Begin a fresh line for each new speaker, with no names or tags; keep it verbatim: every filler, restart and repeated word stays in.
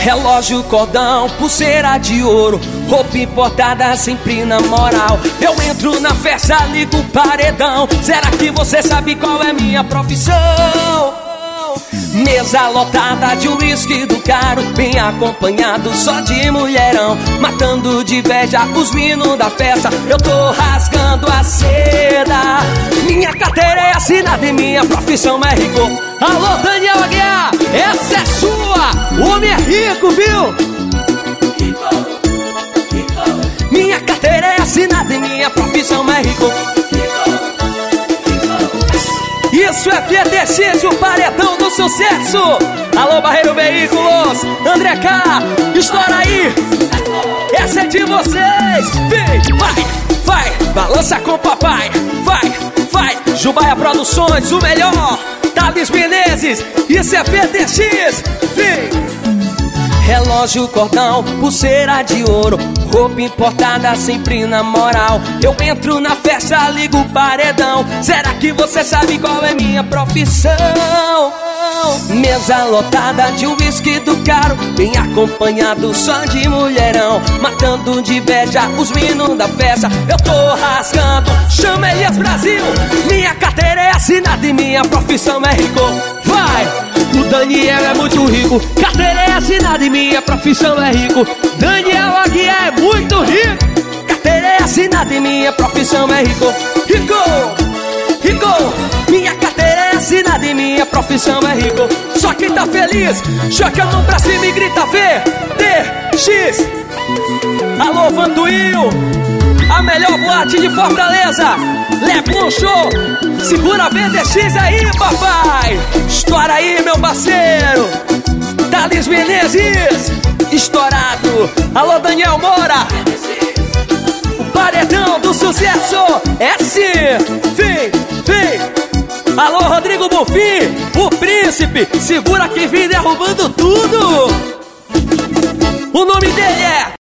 Relógio, cordão, pulseira de ouro, roupa importada sempre na moral. Eu entro na festa, ligo o paredão. Será que você sabe qual é minha profissão? Mesa lotada de uísque do caro, bem acompanhado só de mulherão, matando de inveja os minos da festa. Eu tô rasgando a seda. Minha carteira é assinada e minha profissão é rico. Alô, Daniel Aguiar, essa é sua. O homem é rico, viu? Minha carteira é assinada e minha profissão é rico. Isso é V D X, o paredão do sucesso. Alô, Barreiro Veículos, André K, estoura aí. Essa é de vocês. Vem, vai, vai, balança com o papai. Vai, vai, Jubaia Produções, o melhor. Thales Menezes, isso é V D X. Vem. Relógio, cordão, pulseira de ouro, roupa importada sempre na moral. Eu entro na festa, ligo o paredão. Será que você sabe qual é minha profissão? Mesa lotada de uísque do caro, bem acompanhado só de mulherão, matando de inveja os minos da festa. Eu tô rasgando, chama Elias Brasil. Minha carteira é assinada e minha profissão é rico. Vai! O Daniel é muito rico, carteira é assinada e minha profissão é rico. Daniel Aguiar é muito rico, carteira é assinada e minha profissão é rico. Rico, rico, minha carteira é assinada e minha profissão é rico. Só quem tá feliz, joga a mão pra cima e grita V D X. Alô, Vantuil, a melhor boate de Fortaleza, Leblon Show. Segura a V D X aí, papai. Estoura aí, meu parceiro. Thales Menezes, estourado. Alô, Daniel Moura, o paredão do sucesso. S, vem, vem. Alô, Rodrigo Bonfim, o príncipe. Segura que vem derrubando tudo. O nome dele é